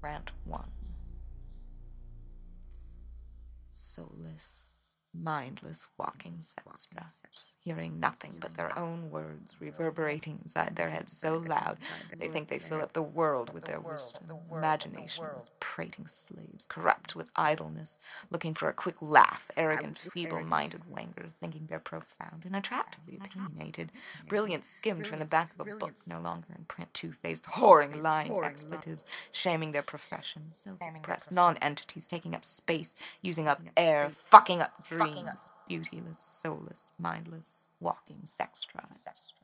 Rant 1. Soulless, mindless walking sex drives, hearing nothing but their own words reverberating inside their heads so loud they think they fill up the world with their wisdom, imaginationless, prating slaves, corrupt with idleness, looking for a quick laugh, arrogant, feeble-minded wangers, thinking they're profound and attractively opinionated, brilliant skimmed from the back of a book, no longer in print, two-faced, whoring, lying expletives, shaming their profession, self-oppressed non-entities taking up space, using up air, fucking up dreams, beautyless, soulless, mindless, walking sex drives.